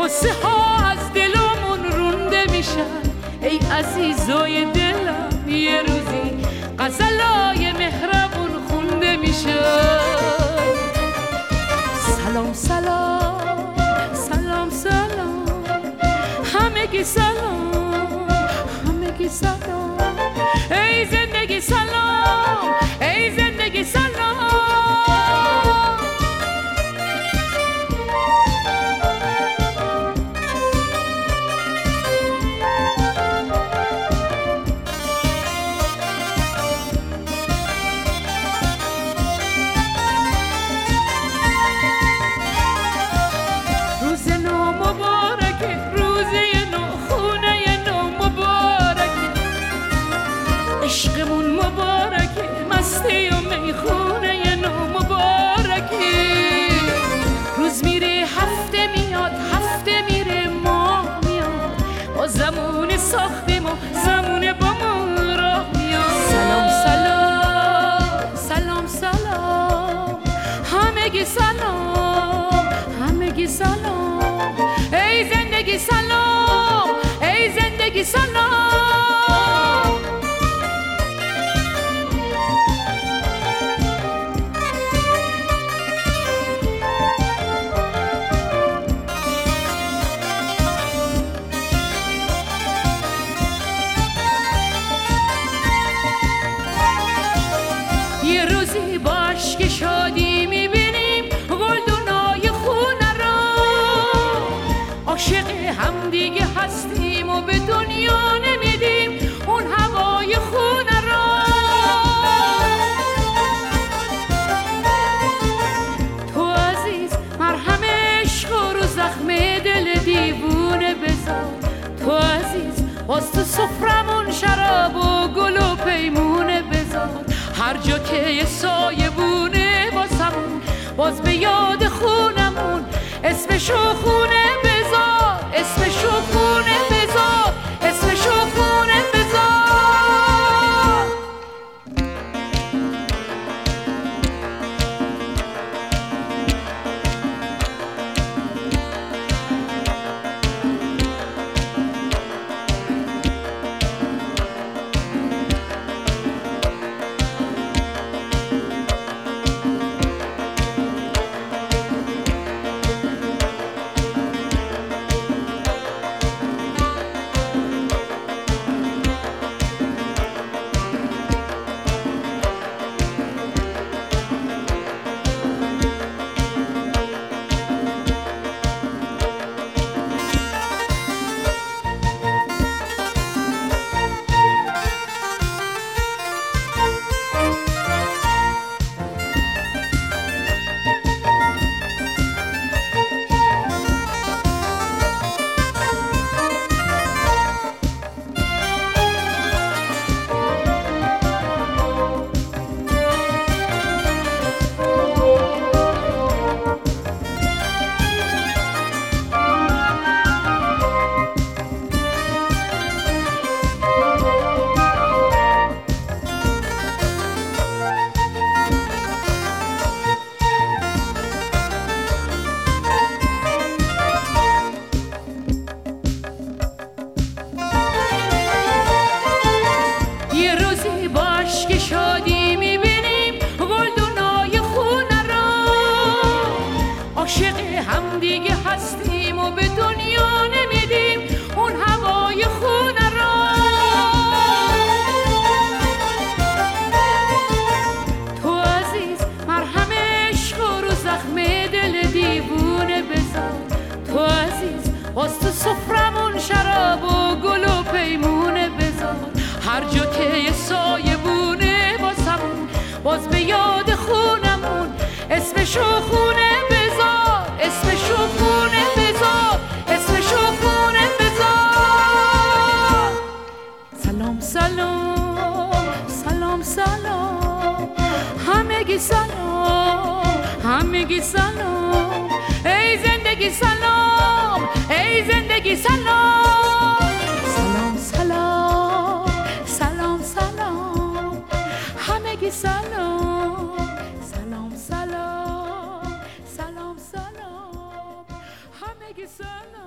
قصه ها از دلمون رونده میشن. ای عزیزای دلم یه روزی غزلای مهربون خونده میشن. سلام سلام سلام سلام همگی سلام همگی سلام. ای زندگی سلام ای زندگی سلام. عشقمون مبارکه مستی و میخونه نو مبارکه. روز میره هفته میاد هفته میره ماه میاد. با زمون ساختیم و زمون با ما راه میاد. سلام سلام سلام سلام همگی سلام همگی سلام. ای زندگی سلام ای زندگی سلام. یه روزی با عشق شادی میبینیم گلدونای خونه را. عاشق همدیگه هستیم و به دنیا نمیدیم اون هوای خونه را. تو عزیز مرهم عشق رو زخم دل دیوونه بذار. تو عزیز باز تو سفرمون شراب و گل و پیمونه بذار. هر جا که یه سایه بونه واسمون باز به یاد خونمون اسمشو خونه بذار اسمشو خونه بذار اسمشو خونه بذار. شادی میبینیم گلدونای خونه را. عاشق همدیگه هستیم و به دنیا نمیدیم اون هوای خونه را. تو عزیز مرهم عشق رو زخم دل دیوونه بذار. تو عزیز باز تو سفرمون شراب و گل و پیمونه بذار. هر جا که یه سایه بونه باز به یاد خونمون اسمشو خونه بذار اسمشو خونه بذار اسمشو خونه بذار. سلام سلام سلام سلام همگی سلام همگی سلام. ای زندگی سلام ای زندگی سلام. سلام سلام سلام سلام همگی سلام سلام سلام سلام سلام همگی سلام.